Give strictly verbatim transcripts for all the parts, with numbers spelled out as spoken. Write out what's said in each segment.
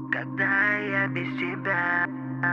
когда я без тебя.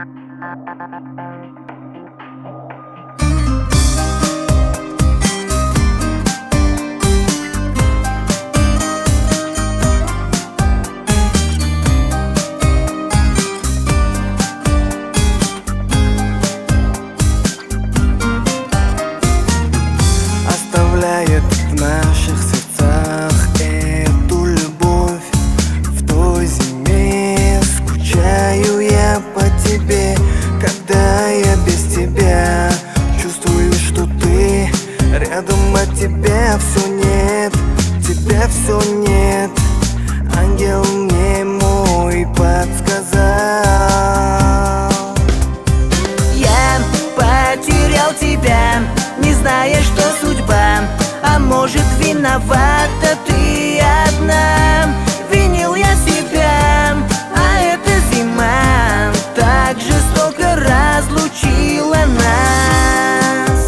Оставляет в наших сердцах эту любовь. В той зиме скучаю я по тебе, когда я без тебя. Чувствую, что ты рядом, а тебя все нет, тебя все нет. Ангел мне мой подсказал. Я потерял тебя, не зная, что судьба. А может, виновата ты одна. Винил я себя, а эта зима так жестоко разлучила нас.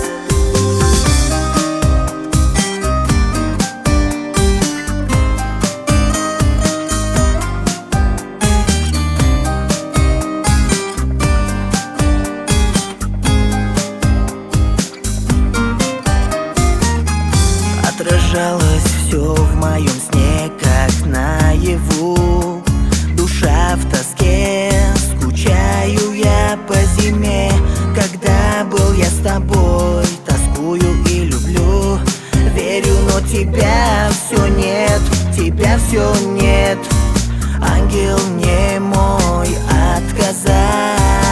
Отражалось все в моем сне, как наяву. Душа в тоске, скучаю я по зиме. Когда был я с тобой, тоскую и люблю. Верю, но тебя все нет, тебя все нет. Ангел мне мой отказал.